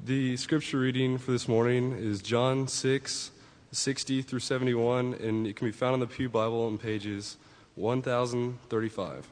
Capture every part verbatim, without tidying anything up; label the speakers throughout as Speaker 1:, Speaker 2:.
Speaker 1: The scripture reading for this morning is John six, sixty through seventy-one, and it can be found in the Pew Bible on pages one thousand thirty-five.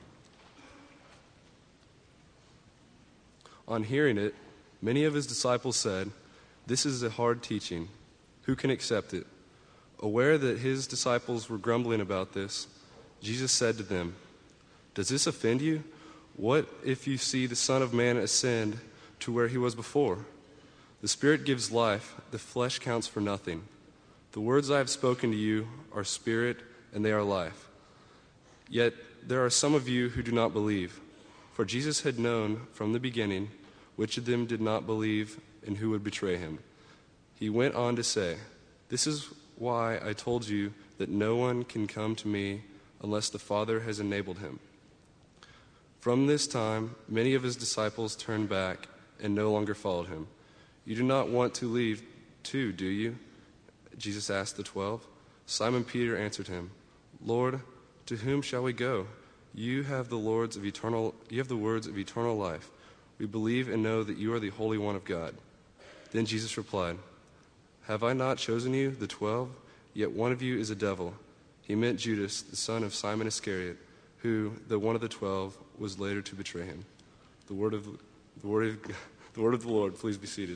Speaker 1: On hearing it, many of his disciples said, "This is a hard teaching. Who can accept it?" Aware that his disciples were grumbling about this, Jesus said to them, "Does this offend you? What if you see the Son of Man ascend to where he was before? The Spirit gives life, the flesh counts for nothing. The words I have spoken to you are spirit, and they are life. Yet there are some of you who do not believe." For Jesus had known from the beginning which of them did not believe and who would betray him. He went on to say, "This is why I told you that no one can come to me unless the Father has enabled him." From this time, many of his disciples turned back and no longer followed him. "You do not want to leave too, do you?" Jesus asked the twelve. Simon Peter answered him, "Lord, to whom shall we go? You have the words of eternal, you have the words of eternal life. We believe and know that you are the Holy One of God." Then Jesus replied, "Have I not chosen you, the twelve? Yet one of you is a devil." He meant Judas, the son of Simon Iscariot, who, though one of the twelve, was later to betray him. The word of the word of, the word of the Lord. Please be seated.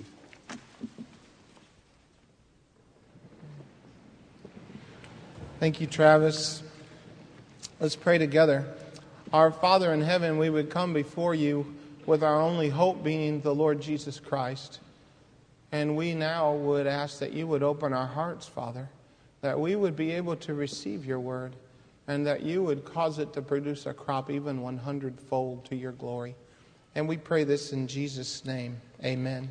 Speaker 2: Thank you, Travis. Let's pray together. Our Father in heaven, we would come before you with our only hope being the Lord Jesus Christ. And we now would ask that you would open our hearts, Father, that we would be able to receive your word, and that you would cause it to produce a crop even one hundred-fold to your glory. And we pray this in Jesus' name. Amen.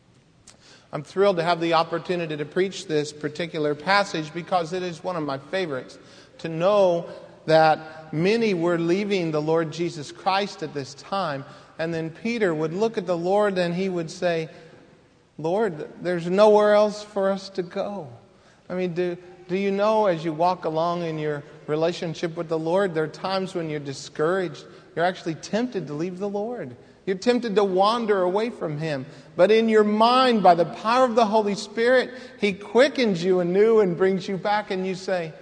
Speaker 2: I'm thrilled to have the opportunity to preach this particular passage because it is one of my favorites. To know that many were leaving the Lord Jesus Christ at this time, and then Peter would look at the Lord and he would say, "Lord, there's nowhere else for us to go." I mean, do, do you know, as you walk along in your relationship with the Lord, there are times when you're discouraged. You're actually tempted to leave the Lord. You're tempted to wander away from him. But in your mind, by the power of the Holy Spirit, he quickens you anew and brings you back, and you say,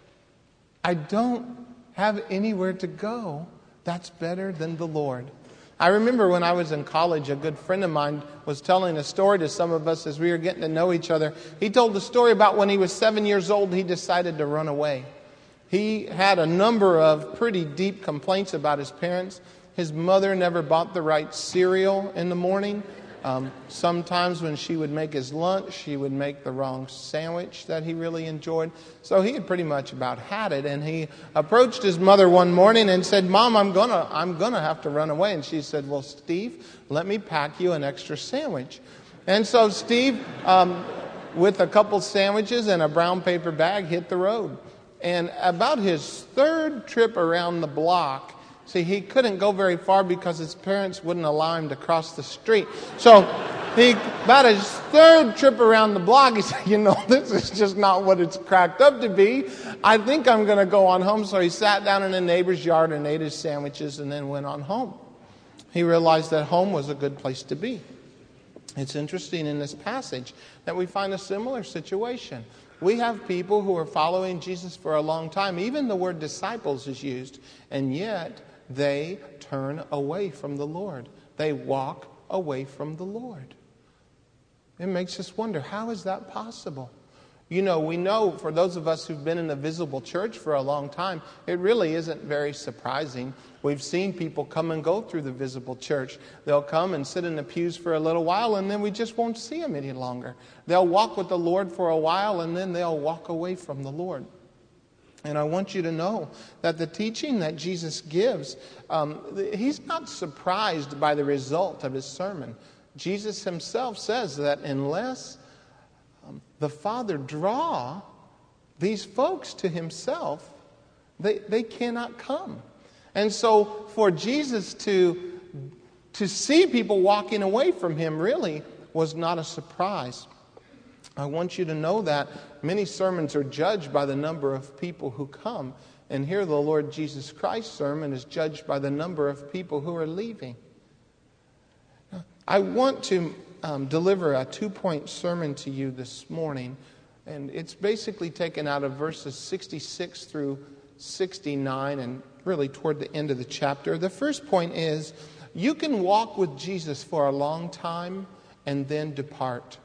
Speaker 2: "I don't have anywhere to go that's better than the Lord." I remember when I was in college, a good friend of mine was telling a story to some of us as we were getting to know each other. He told the story about when he was seven years old, he decided to run away. He had a number of pretty deep complaints about his parents. His mother never bought the right cereal in the morning. Um, sometimes when she would make his lunch, she would make the wrong sandwich that he really enjoyed. So he had pretty much about had it. And he approached his mother one morning and said, "Mom, I'm gonna, I'm gonna have to run away." And she said, "Well, Steve, let me pack you an extra sandwich." And so Steve, um, with a couple sandwiches and a brown paper bag, hit the road. And about his third trip around the block, see, he couldn't go very far because his parents wouldn't allow him to cross the street. So he, about his third trip around the block, he said, "You know, this is just not what it's cracked up to be. I think I'm going to go on home." So he sat down in a neighbor's yard and ate his sandwiches and then went on home. He realized that home was a good place to be. It's interesting in this passage that we find a similar situation. We have people who are following Jesus for a long time. Even the word disciples is used, and yet they turn away from the Lord. They walk away from the Lord. It makes us wonder, how is that possible? You know, we know for those of us who've been in the visible church for a long time, it really isn't very surprising. We've seen people come and go through the visible church. They'll come and sit in the pews for a little while, and then we just won't see them any longer. They'll walk with the Lord for a while, and then they'll walk away from the Lord. And I want you to know that the teaching that Jesus gives, um, he's not surprised by the result of his sermon. Jesus himself says that unless um, the Father draw these folks to himself, they, they cannot come. And so for Jesus to, to see people walking away from him really was not a surprise. I want you to know that many sermons are judged by the number of people who come. And here the Lord Jesus Christ's sermon is judged by the number of people who are leaving. I want to um, deliver a two-point sermon to you this morning. And it's basically taken out of verses sixty-six through sixty-nine and really toward the end of the chapter. The first point is, you can walk with Jesus for a long time and then depart.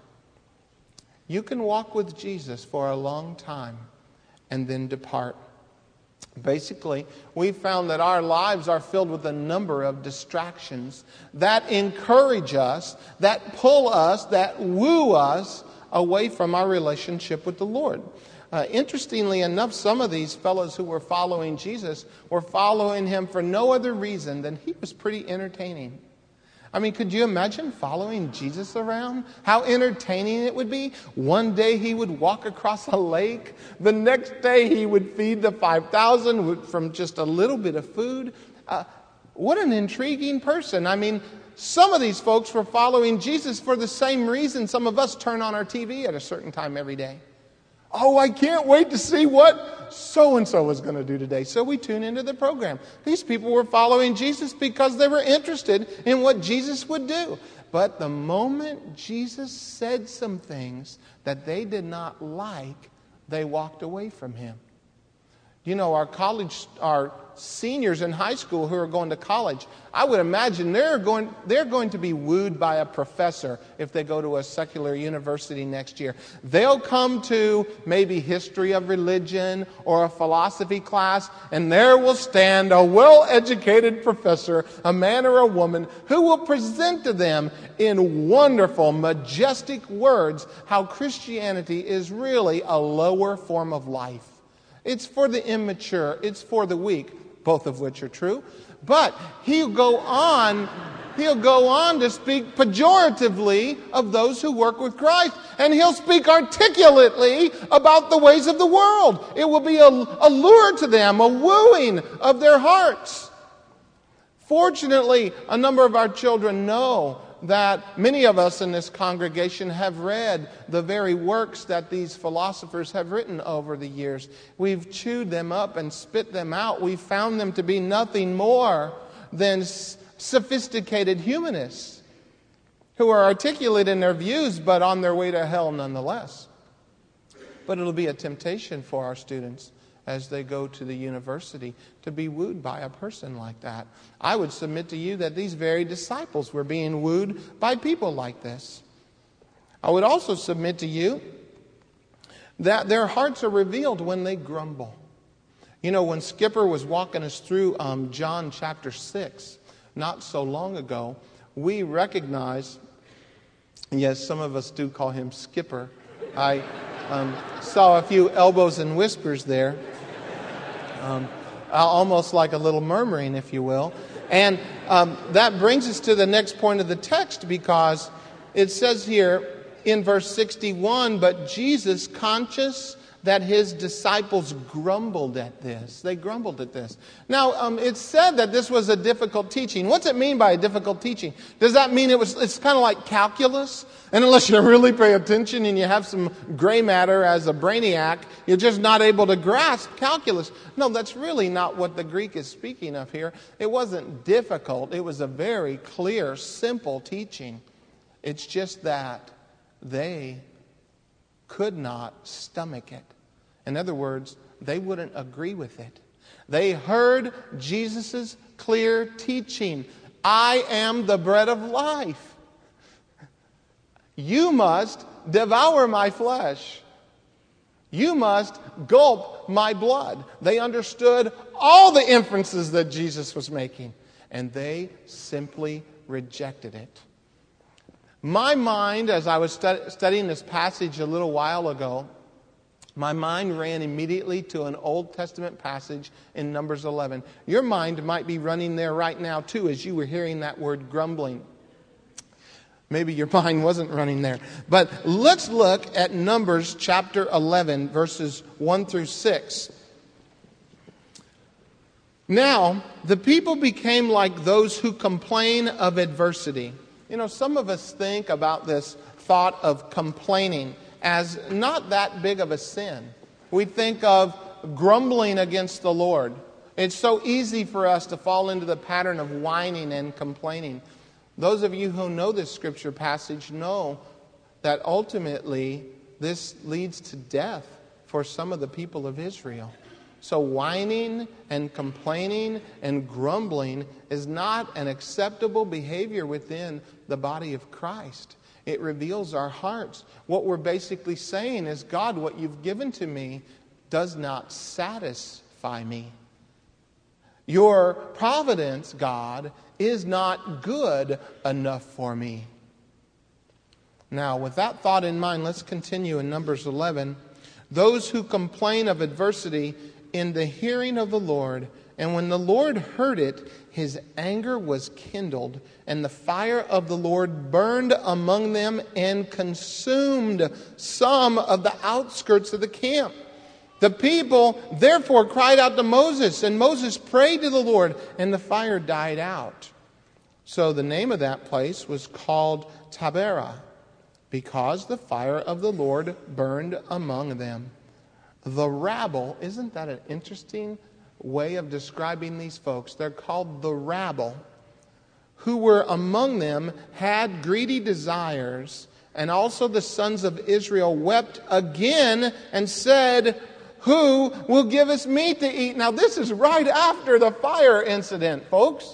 Speaker 2: You can walk with Jesus for a long time and then depart. Basically, we found that our lives are filled with a number of distractions that encourage us, that pull us, that woo us away from our relationship with the Lord. Uh, interestingly enough, some of these fellows who were following Jesus were following him for no other reason than he was pretty entertaining. I mean, could you imagine following Jesus around? How entertaining it would be. One day he would walk across a lake. The next day he would feed the five thousand from just a little bit of food. Uh, what an intriguing person. I mean, some of these folks were following Jesus for the same reason some of us turn on our T V at a certain time every day. Oh, I can't wait to see what so-and-so is going to do today. So we tune into the program. These people were following Jesus because they were interested in what Jesus would do. But the moment Jesus said some things that they did not like, they walked away from him. You know, our college, our seniors in high school who are going to college, I would imagine they're going, they're going to be wooed by a professor if they go to a secular university next year. They'll come to maybe history of religion or a philosophy class, and there will stand a well-educated professor, a man or a woman, who will present to them in wonderful, majestic words how Christianity is really a lower form of life. It's for the immature. It's for the weak, both of which are true. But he'll go on, he'll go on to speak pejoratively of those who work with Christ. And he'll speak articulately about the ways of the world. It will be a, a lure to them, a wooing of their hearts. Fortunately, a number of our children know that many of us in this congregation have read the very works that these philosophers have written over the years. We've chewed them up and spit them out. We've found them to be nothing more than sophisticated humanists who are articulate in their views but on their way to hell nonetheless. But it'll be a temptation for our students as they go to the university to be wooed by a person like that. I would submit to you that these very disciples were being wooed by people like this. I would also submit to you that their hearts are revealed when they grumble. You know, when Skipper was walking us through um, John chapter six, not so long ago, we recognized, yes, some of us do call him Skipper. I um, saw a few elbows and whispers there. Um, almost like a little murmuring, if you will. And um, that brings us to the next point of the text, because it says here in verse sixty-one, but Jesus, conscious that his disciples grumbled at this. They grumbled at this. Now, um, it's said that this was a difficult teaching. What's it mean by a difficult teaching? Does that mean it was? It's kind of like calculus? And unless you really pay attention and you have some gray matter as a brainiac, you're just not able to grasp calculus. No, that's really not what the Greek is speaking of here. It wasn't difficult. It was a very clear, simple teaching. It's just that they could not stomach it. In other words, they wouldn't agree with it. They heard Jesus' clear teaching. I am the bread of life. You must devour my flesh. You must gulp my blood. They understood all the inferences that Jesus was making, and they simply rejected it. My mind, as I was stud- studying this passage a little while ago, my mind ran immediately to an Old Testament passage in Numbers eleven. Your mind might be running there right now too as you were hearing that word grumbling. Maybe your mind wasn't running there. But let's look at Numbers chapter eleven, verses one through six. Now, the people became like those who complain of adversity. You know, some of us think about this thought of complaining as not that big of a sin. We think of grumbling against the Lord. It's so easy for us to fall into the pattern of whining and complaining. Those of you who know this scripture passage know that ultimately this leads to death for some of the people of Israel. So whining and complaining and grumbling is not an acceptable behavior within the body of Christ. It reveals our hearts. What we're basically saying is, God, what you've given to me does not satisfy me. Your providence, God, is not good enough for me. Now, with that thought in mind, let's continue in Numbers eleven. Those who complain of adversity in the hearing of the Lord, and when the Lord heard it, his anger was kindled, and the fire of the Lord burned among them and consumed some of the outskirts of the camp. The people therefore cried out to Moses, and Moses prayed to the Lord, and the fire died out. So the name of that place was called Taberah, because the fire of the Lord burned among them. The rabble, isn't that an interesting way of describing these folks? They're called the rabble, who were among them, had greedy desires, and also the sons of Israel wept again and said, who will give us meat to eat? Now this is right after the fire incident, folks.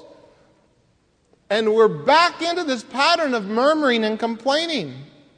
Speaker 2: And we're back into this pattern of murmuring and complaining.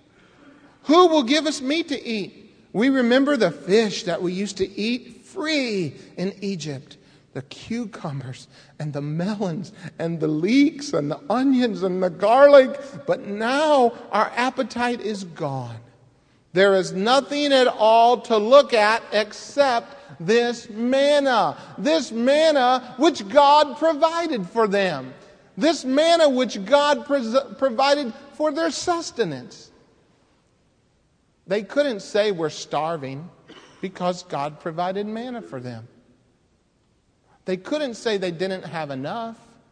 Speaker 2: Who will give us meat to eat? We remember the fish that we used to eat free in Egypt. The cucumbers and the melons and the leeks and the onions and the garlic. But now our appetite is gone. There is nothing at all to look at except this manna. This manna which God provided for them. This manna which God pres- provided for their sustenance. They couldn't say we're starving because God provided manna for them. They couldn't say they didn't have enough.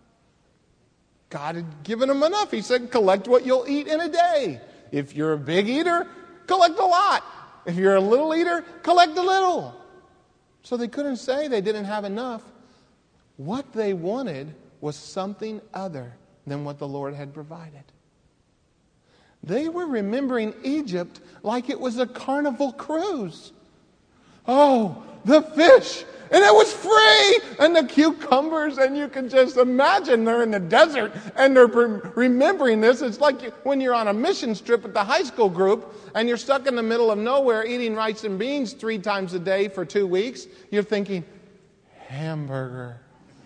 Speaker 2: God had given them enough. He said, collect what you'll eat in a day. If you're a big eater, collect a lot. If you're a little eater, collect a little. So they couldn't say they didn't have enough. What they wanted was something other than what the Lord had provided. They were remembering Egypt like it was a carnival cruise. Oh, the fish, and it was free, and the cucumbers, and you can just imagine they're in the desert, and they're remembering this. It's like when you're on a mission trip with the high school group, and you're stuck in the middle of nowhere eating rice and beans three times a day for two weeks. You're thinking, hamburger.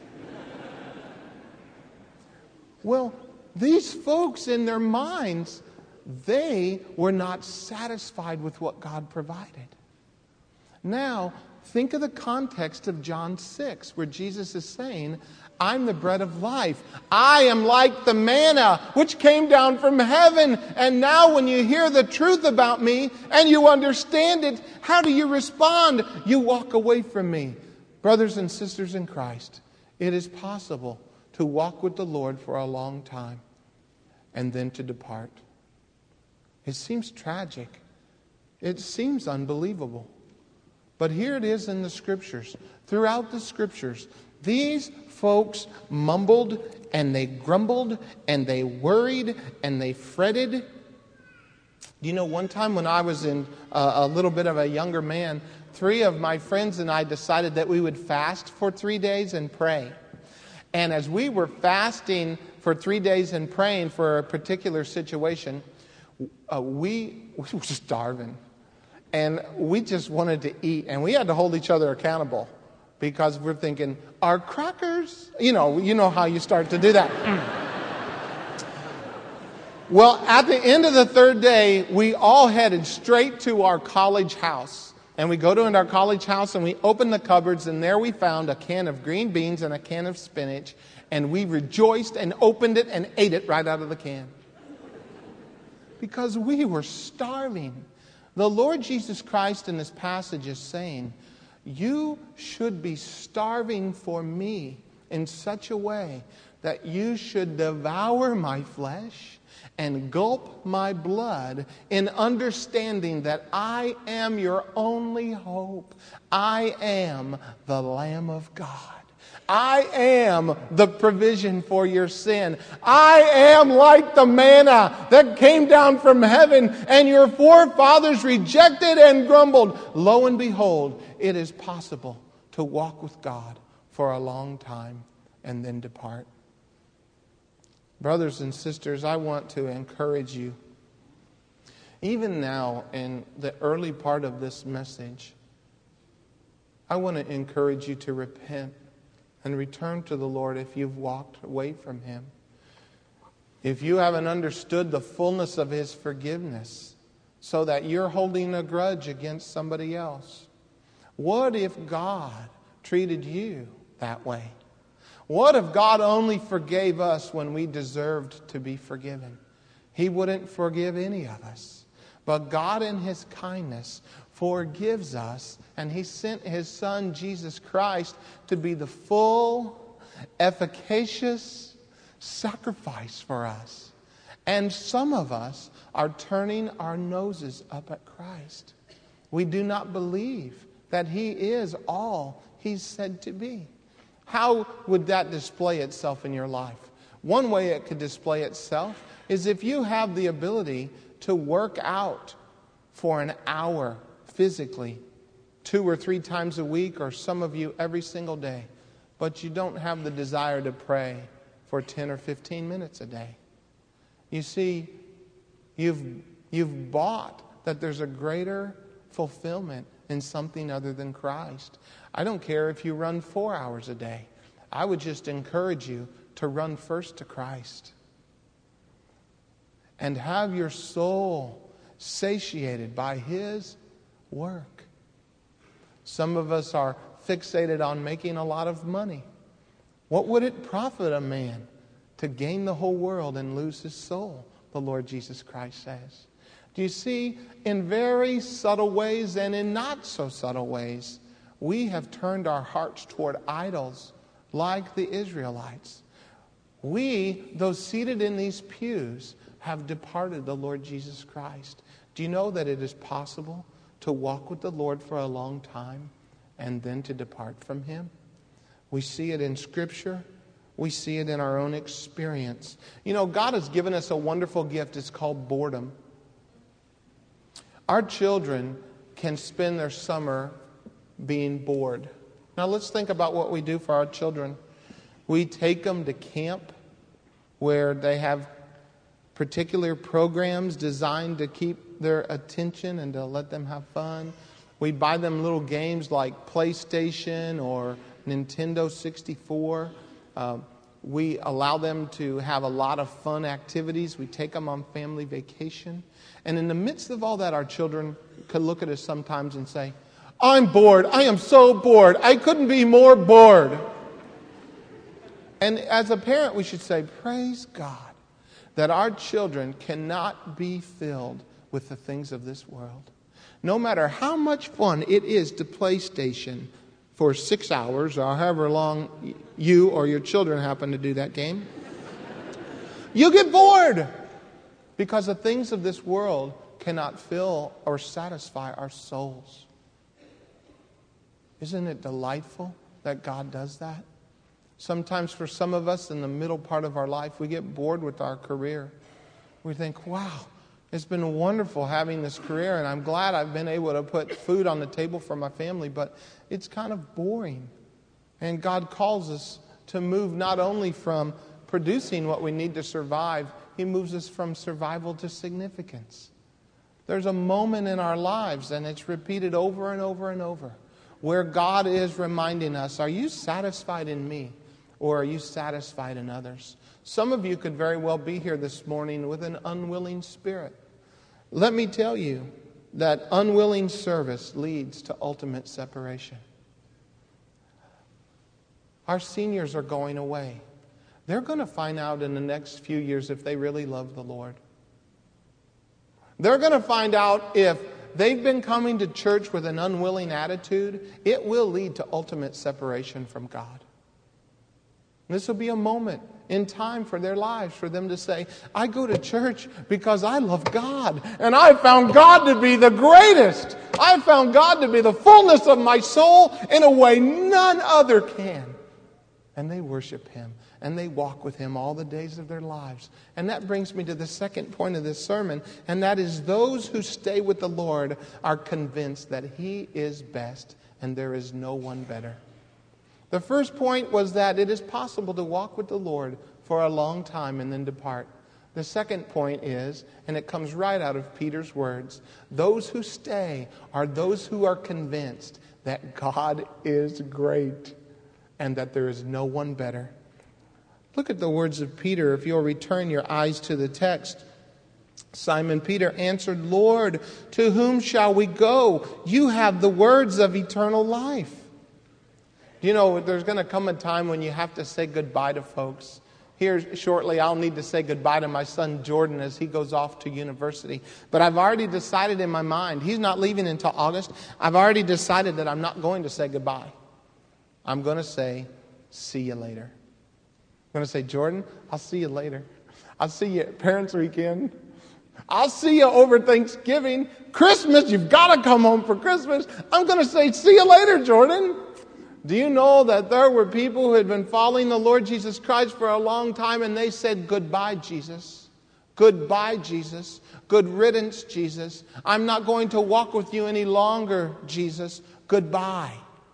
Speaker 2: Well, these folks in their minds, they were not satisfied with what God provided. Now, think of the context of John six, where Jesus is saying, I'm the bread of life. I am like the manna which came down from heaven. And now when you hear the truth about me and you understand it, how do you respond? You walk away from me. Brothers and sisters in Christ, it is possible to walk with the Lord for a long time and then to depart. It seems tragic. It seems unbelievable. But here it is in the Scriptures. Throughout the Scriptures, these folks mumbled and they grumbled and they worried and they fretted. Do you know, one time when I was in uh, a little bit of a younger man, three of my friends and I decided that we would fast for three days and pray. And as we were fasting for three days and praying for a particular situation, uh, we, we were starving. And we just wanted to eat. And we had to hold each other accountable. Because we're thinking, are crackers? You know, you know how you start to do that. Well, at the end of the third day, we all headed straight to our college house. And we go to our college house and we open the cupboards, and there we found a can of green beans and a can of spinach. And we rejoiced and opened it and ate it right out of the can. Because we were starving. The Lord Jesus Christ in this passage is saying, you should be starving for me in such a way that you should devour my flesh and gulp my blood in understanding that I am your only hope. I am the Lamb of God. I am the provision for your sin. I am like the manna that came down from heaven and your forefathers rejected and grumbled. Lo and behold, it is possible to walk with God for a long time and then depart. Brothers and sisters, I want to encourage you. Even now, in the early part of this message, I want to encourage you to repent and return to the Lord if you've walked away from Him. If you haven't understood the fullness of His forgiveness, so that you're holding a grudge against somebody else. What if God treated you that way? What if God only forgave us when we deserved to be forgiven? He wouldn't forgive any of us. But God in His kindness forgives us, and He sent His Son, Jesus Christ, to be the full, efficacious sacrifice for us. And some of us are turning our noses up at Christ. We do not believe that He is all He's said to be. How would that display itself in your life? One way it could display itself is if you have the ability to work out for an hour physically, two or three times a week, or some of you every single day, but you don't have the desire to pray for ten or fifteen minutes a day. You see, you've, you've bought that there's a greater fulfillment in something other than Christ. I don't care if you run four hours a day. I would just encourage you to run first to Christ. And have your soul satiated by His work. Some of us are fixated on making a lot of money. What would it profit a man to gain the whole world and lose his soul? The Lord Jesus Christ says. Do you see, in very subtle ways and in not so subtle ways, we have turned our hearts toward idols like the Israelites. We, though seated in these pews, have departed the Lord Jesus Christ. Do you know that it is possible to walk with the Lord for a long time and then to depart from Him? We see it in Scripture. We see it in our own experience. You know, God has given us a wonderful gift. It's called boredom. Our children can spend their summer being bored. Now let's think about what we do for our children. We take them to camp where they have particular programs designed to keep their attention and to let them have fun. We buy them little games like PlayStation or Nintendo sixty-four. Uh, we allow them to have a lot of fun activities. We take them on family vacation. And in the midst of all that, our children could look at us sometimes and say, "I'm bored. I am so bored. I couldn't be more bored." And as a parent, we should say, praise God that our children cannot be filled with the things of this world. No matter how much fun it is to PlayStation for six hours or however long you or your children happen to do that game, you get bored because the things of this world cannot fill or satisfy our souls. Isn't it delightful that God does that? Sometimes for some of us in the middle part of our life, we get bored with our career. We think, wow, it's been wonderful having this career, and I'm glad I've been able to put food on the table for my family, but it's kind of boring. And God calls us to move not only from producing what we need to survive, He moves us from survival to significance. There's a moment in our lives, and it's repeated over and over and over, where God is reminding us, are you satisfied in me? Or are you satisfied in others? Some of you could very well be here this morning with an unwilling spirit. Let me tell you that unwilling service leads to ultimate separation. Our seniors are going away. They're going to find out in the next few years if they really love the Lord. They're going to find out if they've been coming to church with an unwilling attitude. It will lead to ultimate separation from God. This will be a moment in time for their lives for them to say, I go to church because I love God. And I found God to be the greatest. I found God to be the fullness of my soul in a way none other can. And they worship Him. And they walk with Him all the days of their lives. And that brings me to the second point of this sermon. And that is, those who stay with the Lord are convinced that He is best and there is no one better. The first point was that it is possible to walk with the Lord for a long time and then depart. The second point is, and it comes right out of Peter's words, those who stay are those who are convinced that God is great and that there is no one better. Look at the words of Peter, if you'll return your eyes to the text. Simon Peter answered, Lord, to whom shall we go? You have the words of eternal life. You know, there's going to come a time when you have to say goodbye to folks. Here shortly, I'll need to say goodbye to my son Jordan as he goes off to university. But I've already decided in my mind, he's not leaving until August. I've already decided that I'm not going to say goodbye. I'm going to say, see you later. I'm going to say, Jordan, I'll see you later. I'll see you at Parents' Weekend. I'll see you over Thanksgiving. Christmas, you've got to come home for Christmas. I'm going to say, see you later, Jordan. Do you know that there were people who had been following the Lord Jesus Christ for a long time and they said, goodbye, Jesus. Goodbye, Jesus. Good riddance, Jesus. I'm not going to walk with you any longer, Jesus. Goodbye.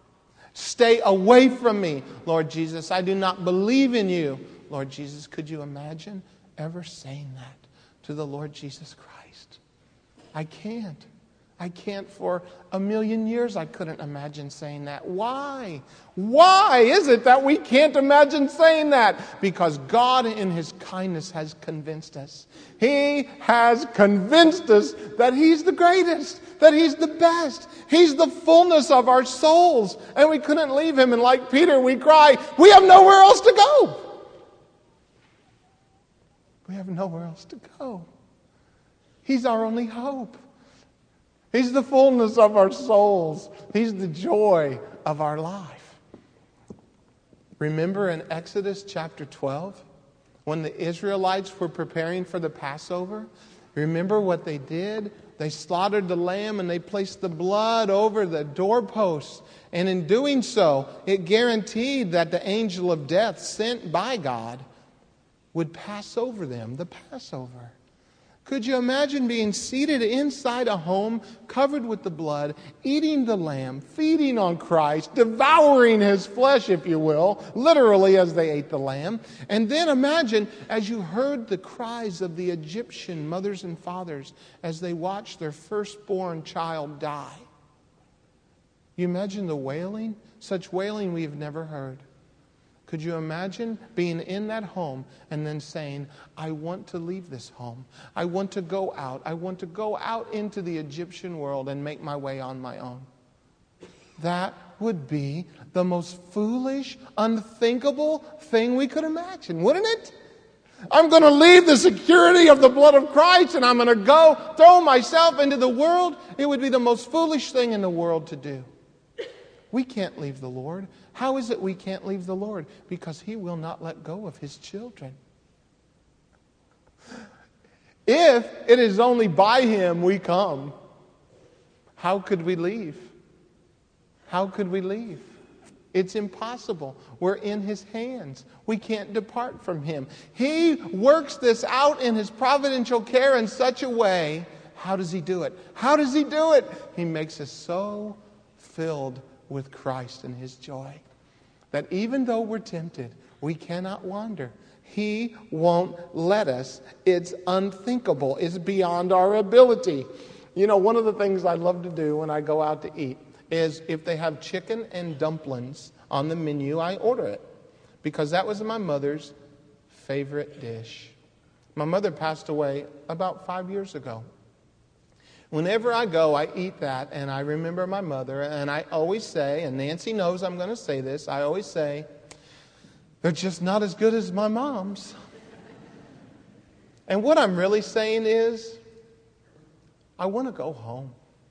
Speaker 2: Stay away from me, Lord Jesus. I do not believe in you. Lord Jesus, could you imagine ever saying that to the Lord Jesus Christ? I can't. I can't for a million years. I couldn't imagine saying that. Why? Why is it that we can't imagine saying that? Because God in His kindness has convinced us. He has convinced us that He's the greatest, that He's the best. He's the fullness of our souls. And we couldn't leave Him. And like Peter, we cry, we have nowhere else to go. We have nowhere else to go. He's our only hope. He's the fullness of our souls. He's the joy of our life. Remember in Exodus chapter twelve, when the Israelites were preparing for the Passover? Remember what they did? They slaughtered the lamb and they placed the blood over the doorposts. And in doing so, it guaranteed that the angel of death sent by God would pass over them, the Passover. Could you imagine being seated inside a home covered with the blood, eating the lamb, feeding on Christ, devouring His flesh, if you will, literally as they ate the lamb. And then imagine as you heard the cries of the Egyptian mothers and fathers as they watched their firstborn child die. You imagine the wailing? Such wailing we've never heard. Could you imagine being in that home and then saying, I want to leave this home. I want to go out. I want to go out into the Egyptian world and make my way on my own. That would be the most foolish, unthinkable thing we could imagine, wouldn't it? I'm going to leave the security of the blood of Christ and I'm going to go throw myself into the world. It would be the most foolish thing in the world to do. We can't leave the Lord. How is it we can't leave the Lord? Because He will not let go of His children. If it is only by Him we come, how could we leave? How could we leave? It's impossible. We're in His hands. We can't depart from Him. He works this out in His providential care in such a way. How does He do it? How does He do it? He makes us so filled with Christ and His joy that even though we're tempted, we cannot wander. He won't let us. It's unthinkable. It's beyond our ability. You know, one of the things I love to do when I go out to eat is if they have chicken and dumplings on the menu, I order it. Because that was my mother's favorite dish. My mother passed away about five years ago. Whenever I go, I eat that, and I remember my mother, and I always say, and Nancy knows I'm going to say this, I always say, they're just not as good as my mom's. And what I'm really saying is, I want to go home.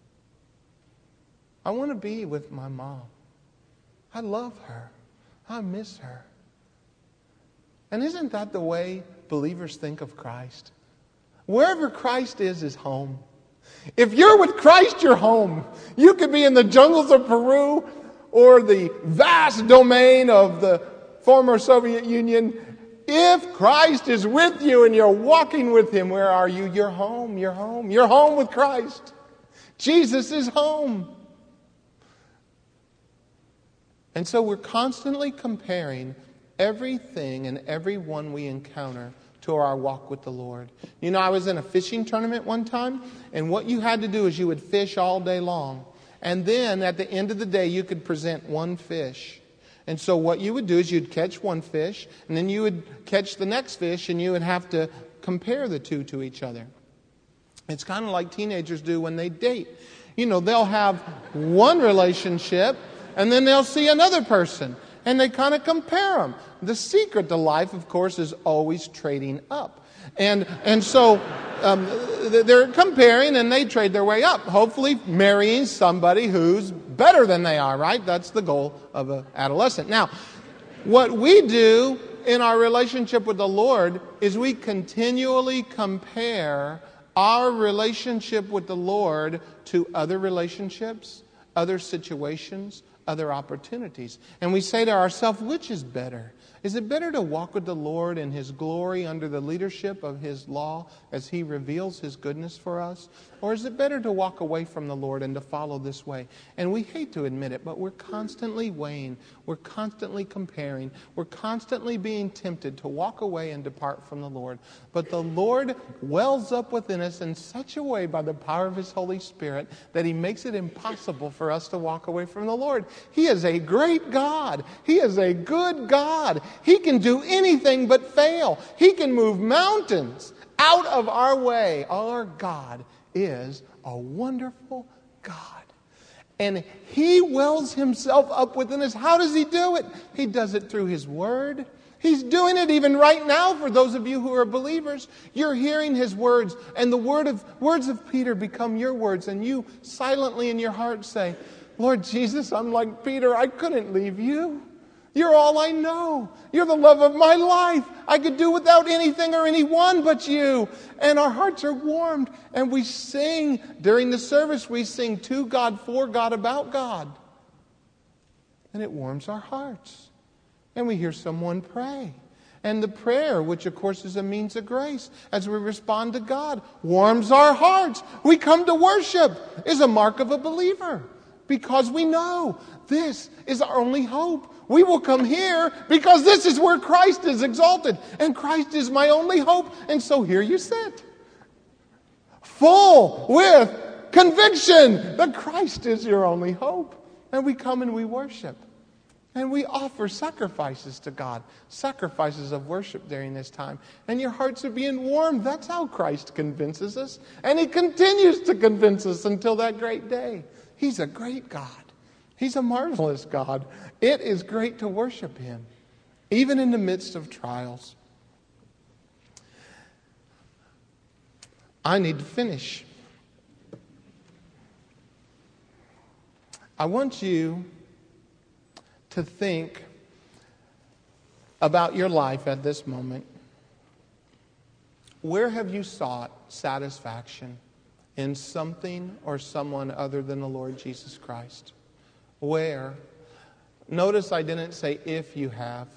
Speaker 2: I want to be with my mom. I love her. I miss her. And isn't that the way believers think of Christ? Wherever Christ is, is home. If you're with Christ, you're home. You could be in the jungles of Peru or the vast domain of the former Soviet Union. If Christ is with you and you're walking with Him, where are you? You're home. You're home. You're home with Christ. Jesus is home. And so we're constantly comparing everything and everyone we encounter to our walk with the Lord. You know, I was in a fishing tournament one time, and what you had to do is you would fish all day long. And then at the end of the day, you could present one fish. And so what you would do is you'd catch one fish, and then you would catch the next fish, and you would have to compare the two to each other. It's kind of like teenagers do when they date. You know, they'll have one relationship, and then they'll see another person, and they kind of compare them. The secret to life, of course, is always trading up. And and so um, they're comparing, and they trade their way up, hopefully marrying somebody who's better than they are, right? That's the goal of an adolescent. Now, what we do in our relationship with the Lord is we continually compare our relationship with the Lord to other relationships, other situations, other opportunities. And we say to ourselves, which is better? Is it better to walk with the Lord in His glory under the leadership of His law as He reveals His goodness for us? Or is it better to walk away from the Lord and to follow this way? And we hate to admit it, but we're constantly weighing. We're constantly comparing. We're constantly being tempted to walk away and depart from the Lord. But the Lord wells up within us in such a way by the power of His Holy Spirit that He makes it impossible for us to walk away from the Lord. He is a great God. He is a good God. He can do anything but fail. He can move mountains out of our way. Our God is a wonderful God. And He wells Himself up within us. How does He do it? He does it through His Word. He's doing it even right now for those of you who are believers. You're hearing His words, and the word of words of Peter become your words, and you silently in your heart say, Lord Jesus, I'm like Peter. I couldn't leave you. You're all I know. You're the love of my life. I could do without anything or anyone but you. And our hearts are warmed. And we sing during the service. We sing to God, for God, about God. And it warms our hearts. And we hear someone pray. And the prayer, which of course is a means of grace, as we respond to God, warms our hearts. We come to worship is a mark of a believer. Because we know this is our only hope. We will come here because this is where Christ is exalted. And Christ is my only hope. And so here you sit. Full with conviction that Christ is your only hope. And we come and we worship. And we offer sacrifices to God. Sacrifices of worship during this time. And your hearts are being warmed. That's how Christ convinces us. And He continues to convince us until that great day. He's a great God. He's a marvelous God. It is great to worship Him, even in the midst of trials. I need to finish. I want you to think about your life at this moment. Where have you sought satisfaction in something or someone other than the Lord Jesus Christ? Where? Notice I didn't say if you have.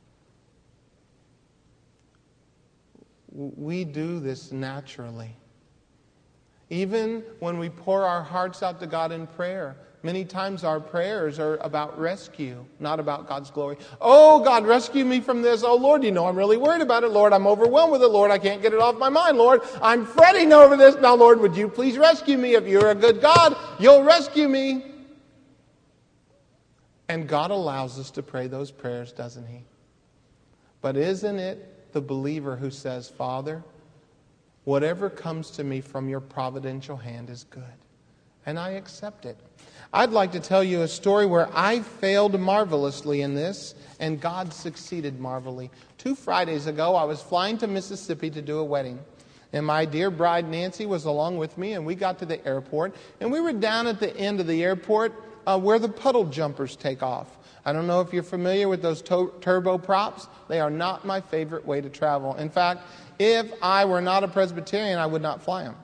Speaker 2: We do this naturally. Even when we pour our hearts out to God in prayer, many times our prayers are about rescue, not about God's glory. Oh, God, rescue me from this. Oh, Lord, you know I'm really worried about it. Lord, I'm overwhelmed with it. Lord, I can't get it off my mind. Lord, I'm fretting over this. Now, Lord, would you please rescue me? If you're a good God, you'll rescue me. And God allows us to pray those prayers, doesn't He? But isn't it the believer who says, Father, whatever comes to me from your providential hand is good, and I accept it. I'd like to tell you a story where I failed marvelously in this, and God succeeded marvelously. Two Fridays ago, I was flying to Mississippi to do a wedding. And my dear bride, Nancy, was along with me, and we got to the airport. And we were down at the end of the airport uh, where the puddle jumpers take off. I don't know if you're familiar with those to- turboprops. They are not my favorite way to travel. In fact, if I were not a Presbyterian, I would not fly them.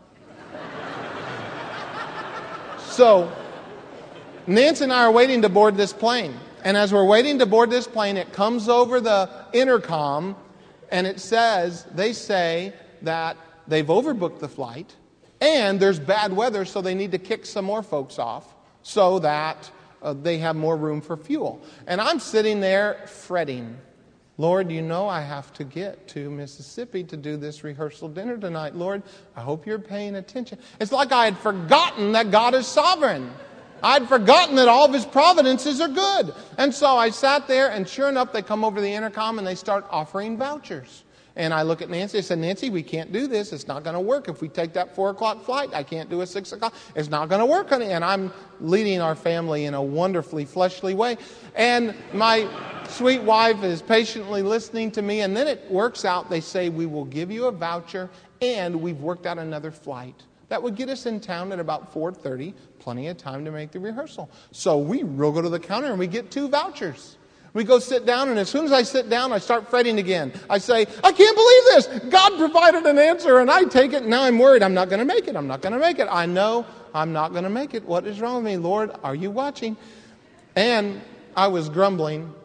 Speaker 2: So Nancy and I are waiting to board this plane. And as we're waiting to board this plane, it comes over the intercom, and it says, they say that they've overbooked the flight, and there's bad weather, so they need to kick some more folks off so that uh, they have more room for fuel. And I'm sitting there fretting. Lord, you know I have to get to Mississippi to do this rehearsal dinner tonight. Lord, I hope you're paying attention. It's like I had forgotten that God is sovereign. I'd forgotten that all of His providences are good. And so I sat there, and sure enough, they come over the intercom and they start offering vouchers. And I look at Nancy. I said, Nancy, we can't do this. It's not going to work. If we take that four o'clock flight, I can't do a six o'clock. It's not going to work, honey. And I'm leading our family in a wonderfully fleshly way. And my sweet wife is patiently listening to me. And then it works out. They say, we will give you a voucher, and we've worked out another flight. That would get us in town at about four thirty. Plenty of time to make the rehearsal. So we roll go to the counter, and we get two vouchers. We go sit down, and as soon as I sit down, I start fretting again. I say, I can't believe this. God provided an answer, and I take it, and now I'm worried. I'm not going to make it. I'm not going to make it. I know I'm not going to make it. What is wrong with me? Lord, are you watching? And I was grumbling,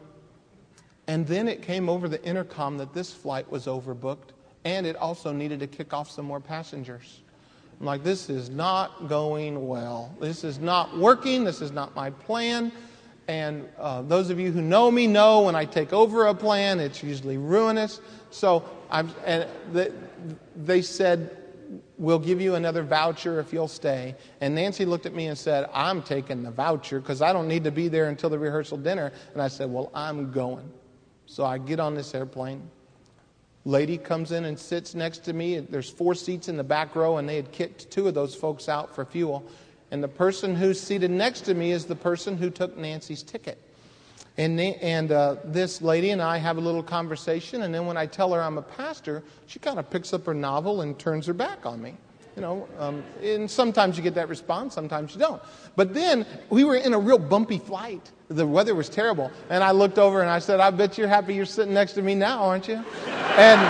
Speaker 2: and then it came over the intercom that this flight was overbooked, and it also needed to kick off some more passengers. I'm like, this is not going well. This is not working. This is not my plan. And uh, those of you who know me know when I take over a plan, it's usually ruinous. So I'm, and they, they said, we'll give you another voucher if you'll stay. And Nancy looked at me and said, I'm taking the voucher because I don't need to be there until the rehearsal dinner. And I said, well, I'm going. So I get on this airplane. Lady comes in and sits next to me. There's four seats in the back row, and they had kicked two of those folks out for fuel. And the person who's seated next to me is the person who took Nancy's ticket. And, and uh, this lady and I have a little conversation, and then when I tell her I'm a pastor, she kind of picks up her novel and turns her back on me. You know, um, and sometimes you get that response, sometimes you don't. But then we were in a real bumpy flight. The weather was terrible. And I looked over and I said, I bet you're happy you're sitting next to me now, aren't you? And,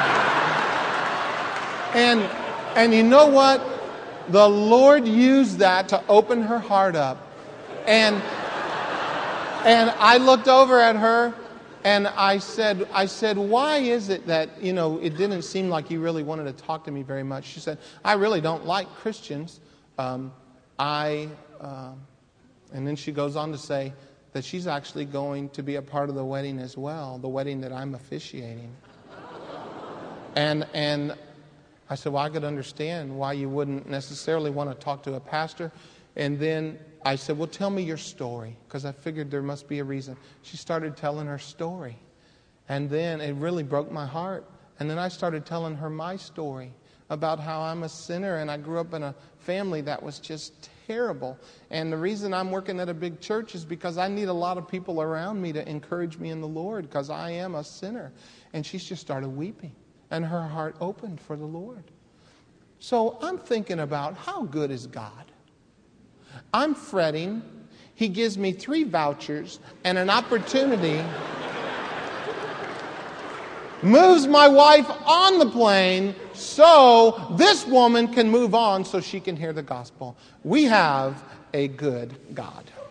Speaker 2: and, and you know what? The Lord used that to open her heart up. And and I looked over at her and I said, I said, why is it that, you know, it didn't seem like you really wanted to talk to me very much? She said, I really don't like Christians. Um, I, uh, and then she goes on to say that she's actually going to be a part of the wedding as well, the wedding that I'm officiating. And, and, I said, well, I could understand why you wouldn't necessarily want to talk to a pastor. And then I said, well, tell me your story, because I figured there must be a reason. She started telling her story. And then it really broke my heart. And then I started telling her my story about how I'm a sinner and I grew up in a family that was just terrible. And the reason I'm working at a big church is because I need a lot of people around me to encourage me in the Lord, because I am a sinner. And she just started weeping. And her heart opened for the Lord. So I'm thinking about, how good is God? I'm fretting. He gives me three vouchers and an opportunity. Moves my wife on the plane so this woman can move on so she can hear the gospel. We have a good God.